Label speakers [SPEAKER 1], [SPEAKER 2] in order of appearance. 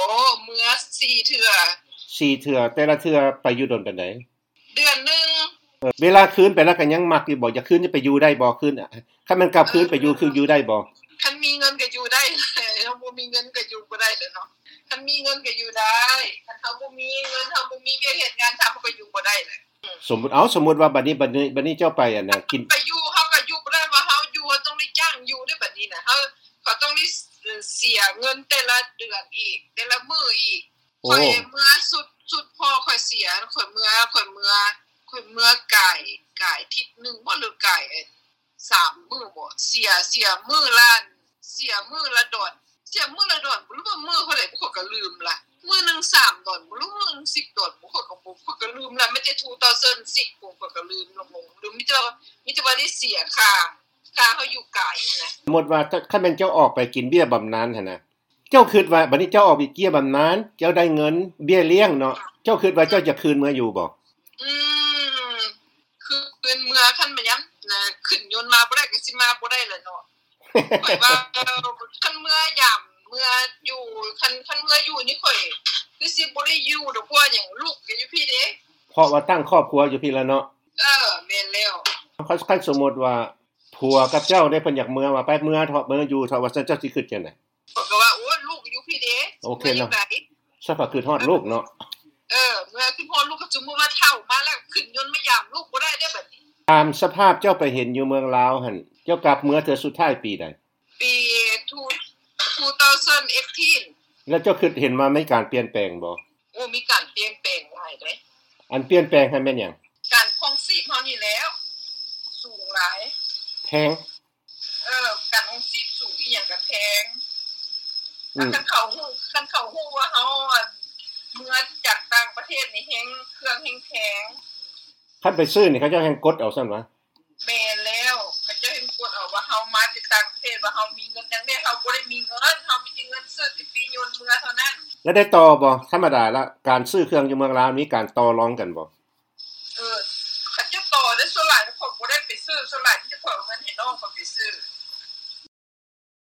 [SPEAKER 1] อ้เมื่อ4เทื่อ
[SPEAKER 2] 4เทื่อแต่ละเทื่อไปอยู่ดนปานใด
[SPEAKER 1] เดือนนึง
[SPEAKER 2] เวลาคืนไปแล้วก็ยังมักอยู่บ่อยากคืนจะไปอยู่ได้บ่คืนคันมันกลับคืนไปอยู่คืออยู่ได้บ่
[SPEAKER 1] คันมีเงินก็อยู่ได้เฮาบ่มีเงินก็อยู่บ่ได้เด้อเนาะคันมีเงินก็อยู่ได้คันเฮาบ่มีเงินเฮาบ่มีเวียกเฮ็ดงานทำเฮาก็อยู่บ่ได้แหละ
[SPEAKER 2] สมมุติว่าบัดนี้เจ้าไปน่ะกิน
[SPEAKER 1] ไปอยู่เฮาก็อยู่บ่ได้ว่าเฮาอยู่ต้องได้จ้างอยู่ได้บัดนี้น่ะเฮาก็ต้องได้เสียเงินแต่ละเดือนอีกแต่ละมื้ออีกข่อยเมื่อสุดพอข่อยเสียข่อยเมื่อกายทิศนึงบ่หรือกาย3มื้อบ่เสียมื้อละดอนบ่รู้ว่ามื้อเท่าใดบ่ก็ลืมล่ะมื้อนึง3ดอนบ่รู้มื้อนึง10ดอนบ่ก็ลืมล่ะไม่ได้2010ผมก็ลืมลงหรือมีแต่ว่าได้เสียค่าเฮาอยู่ไกลนะ
[SPEAKER 2] สมมุติว่าคันแม่นเจ้าออกไปกินเบี้ยบำนาญหั่นน่ะเจ้าคิดว่าบัดนี้เจ้าออกไปเกี้ยบำนาญเจ้าได้เงินเบี้ยเลี้ยงเนาะเจ้าคิดว่าเจ้าจะคืนเมื่ออยู่บ่
[SPEAKER 1] คือเป็นเมื่อคันบ่ยามขึ้นยนต์มาบ่ได้ก็สิมาบ่ได้แหละเนาะข่อยว่าคันเมื่อยามเมื่ออยู่คันเมื่ออยู่นี่ข่อยคือสิบ่ได้อยู่ดอกเพราะหยังลูกก็อยู่พี่เด้
[SPEAKER 2] เพราะว่าตั้งครอบครัวอยู่พี่แล้วเนาะ
[SPEAKER 1] แม่นแล้ว
[SPEAKER 2] คันสมมุติว่าผัวกับเจ้าได้เพิ่นอยากเมื่อว่าไปเมื่อเถาะเมื่ออยู่เถาะว่าเจ้าสิคิดจังได๋
[SPEAKER 1] ก็ว่าโอ้ลูกอยู่พี่เด้
[SPEAKER 2] โอเคเนาะซะก็คือฮอดลูกเนาะ
[SPEAKER 1] เมื่อคือพอลูกก็สมมุติว่าเฒ่ามาแล้วขึ้นยนต์มายามลูกบ่ได้เด้บัดนี้
[SPEAKER 2] ตามสภาพเจ้าไปเห็นอยู่เมืองลาวหั่นเจ้ากลับเมื่อเทื่อสุดท้ายปีใด
[SPEAKER 1] ปี2018
[SPEAKER 2] แล้วเจ้าคิดเห็นว่ามีการเปลี่ยนแปลงบ่
[SPEAKER 1] โอ้มีการเปลี่ยนแปลงหลายเด้
[SPEAKER 2] อันเปลี่ยนแปลงให้แม่นหยัง
[SPEAKER 1] การครองชีพเฮานี่แล้วสูงหลาย
[SPEAKER 2] แพง
[SPEAKER 1] การครองชีพสูงอีหยังก็แพงคันเขาฮู้ว่าเฮาเมื่อจากต่างประเทศนี่เครื่องแพง
[SPEAKER 2] คันไปซื้อนี่เขาเจ้าแฮ่งกดเอาซั่นวะ
[SPEAKER 1] แม่นแล้วเขาเจ้าแฮ่งกดเอาว่าเฮามาจากต่างประเทศว่าเฮามีเงินจังได๋เฮาบ่ได้มีเงินเฮามีแต่เงินซื้อสิปียนต์เมื่อเท่านั้น
[SPEAKER 2] แล้วได้ต่อบ่ธรรมดาละการซื้อเครื่องอยู่เมืองลาวมีการต่อรองกันบ่
[SPEAKER 1] เขาจะต่อได้ส่วนหลายเขาบ่ได้ไปซื้อส่วนหลายที่จะขอเงินให้น้องเขาไปซื้อ